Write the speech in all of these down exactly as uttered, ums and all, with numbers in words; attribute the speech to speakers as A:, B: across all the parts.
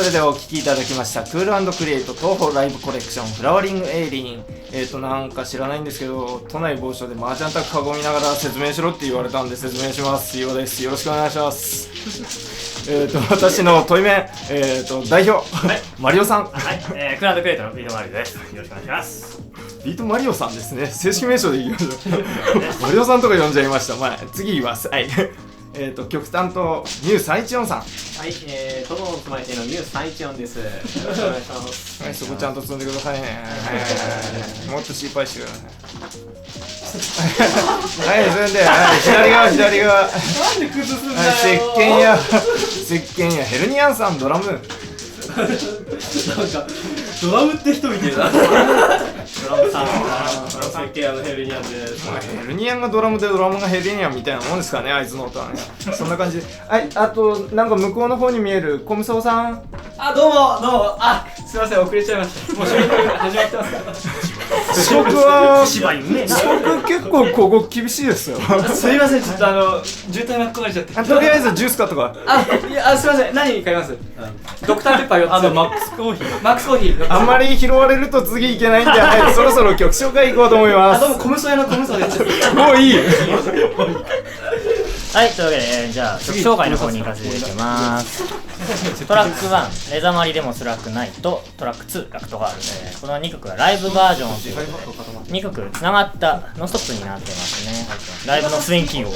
A: それではお聴きいただきましたクール&クリエイト東宝ライブコレクションフラワリングエイリン。えっ、ー、となんか知らないんですけど、都内某所で麻雀卓囲みながら説明しろって言われたんで説明します。ようです。よろしくお願いします。えっと私の問い面、えっ、ー、と代表、はい、マリオさん。
B: はい、えー、クール&クリエイトのビートマリオです。よろしくお願いします。
A: ビートマリオさんですね。正式名称で言いましょう。マリオさんとか呼んじゃいました。まあ次言います。はい。えっと曲担当ミューさんいちよんさん。
C: はい、えー、トドの妻手のミューさんいちよんです。よろしくお願いします。
A: はい、そこちゃんと積んでくださいね。はい、もっと心配してください。はい、積んで、はい、左側左側。
C: なんで崩すんだよ。
A: はい、石鹸や石鹸やヘルニアンさんドラム。
C: なんかドラムって人みたいな。ドラムさん、ドラムさん系あのヘルニアンです。
A: まあ、ヘルニアンがドラムでドラムがヘルニアンみたいなもんですからね、あいつの音はね。そんな感じで。はい、あとなんか向こうの方に見えるコムソウさん。
C: あ、どうもどうも。あ、すいません遅れちゃいました。もう収録始まってますから。
A: 遅刻は
B: 芝居うめえな。
A: 遅刻結構ここ厳しいですよ。
C: すいません、ちょっとあの渋滞巻き込まれちゃって。
A: あ、とりあえずジュース買っとか。
C: あ、いや、あ、すいません、何買います？ドクターペッパーよっつ。あのマックスコーヒー。マックスコーヒー。
A: あんまり拾われると次いけないんで、はい、そろそろ曲紹介いこうと思います。
C: あ、どうもコムソ屋のコムソです。
A: もういい。
B: はい、というわけで、えー、じゃあ曲紹介の方に行かせていただきます。トラックワン、レザマリでもスラックナイト、トラックツー、ラクトガール、えー、このにきょくがライブバージョンということでにきょくつながったノンストップになってますね。ライブの雰囲気を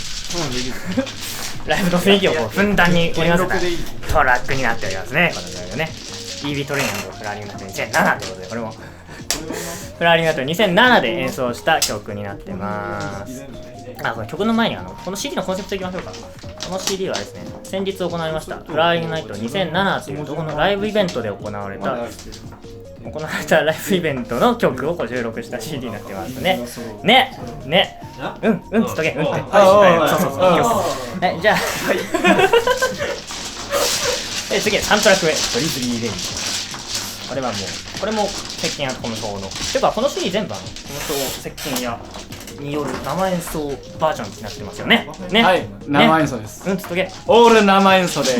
B: ライブの雰囲気をこうふんだんに織り交ぜたトラックになっておりますね。このぐらいのね イービー トレインフラワリングナイトにせんななということで、これもフラワリングナイトにせんななで演奏した曲になってます。あ、これ曲の前にあのこの シーディー のコンセプトいきましょうか。この シーディー はですね、先日行われましたフラワリングナイトにせんななというところのライブイベントで行われた行われたライブイベントの曲をこう収録した シーディー になってますね。ねねうんうんつっとけうんって、はい、そうそうそう曲。え、じゃあえ、次はさんトラック目、ドリズリーレイン。これはもうこれも石鹸やコムソウのてかこの シーディー 全部あのコムソウ石鹸やによる生演奏バージョンになってますよね。ね、
C: はい、生演奏です。
B: うんつっとけ。
C: オール生演奏です。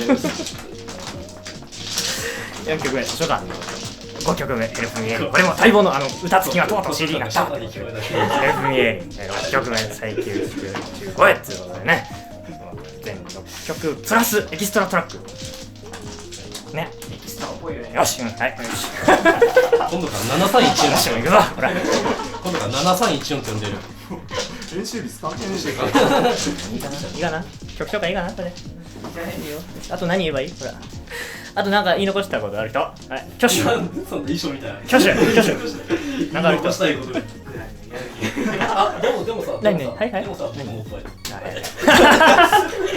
B: よんきょくめ、図書館。ごきょくめ、エルフミエリン。これも待望のあの歌付きがとうとう シーディー になった。エルフミエリン、ろっきょくめ、最休じゅうごえということでね。全ろっきょくプラスエキストラトラック。ね、エキストラ覚えるね。よし、うん、はい、よし。
C: 今度からななさんいちよん
B: よし、行くぞ、ほら。
C: 今度からななさんいちよんって呼んでる。
A: 練習率関係ねえし。いいか
B: な、いいかな、曲紹介いいかな、これ。いいよ。あと何言えばいい？ほら。あとなんか言い残したことある人？はい、挙手。
C: そんな衣装みたいな。
B: 挙手、挙手。なんかある人。
C: したいことで。あ、でもでもさ、
B: 何何？はいはい。
C: でもさ、もうおっぱい。